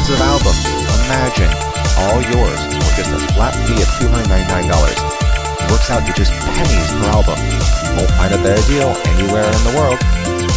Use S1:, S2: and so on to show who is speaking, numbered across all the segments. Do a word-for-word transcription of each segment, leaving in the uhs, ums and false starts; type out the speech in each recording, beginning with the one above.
S1: tons of albums. Imagine, all yours for just a flat fee of two hundred ninety-nine dollars. It works out to just pennies per album. You won't find a better deal anywhere in the world.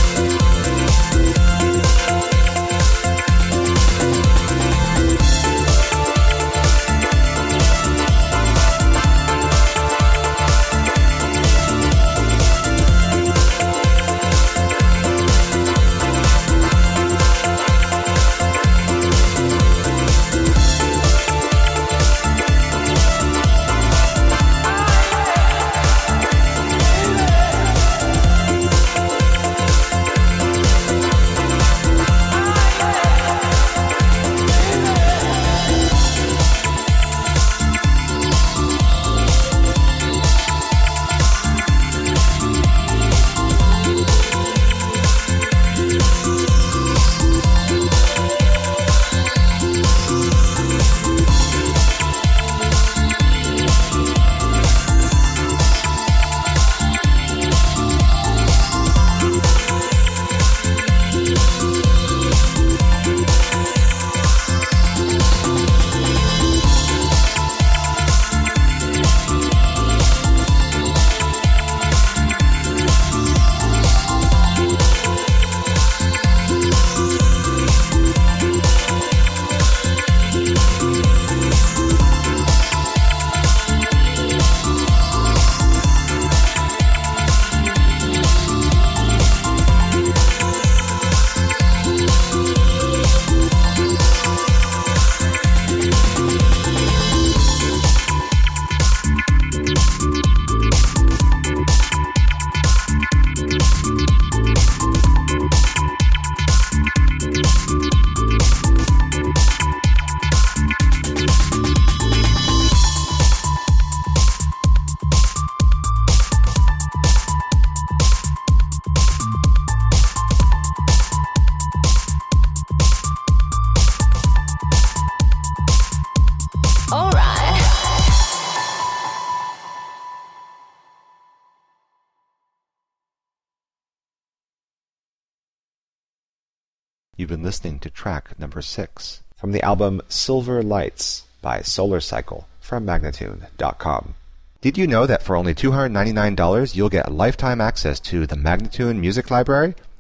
S1: You've been listening to track number six from the album Silver Lights by Solar Cycle from Magnatune dot com. Did you know that for only two hundred ninety-nine dollars you'll get lifetime access to the Magnatune Music Library?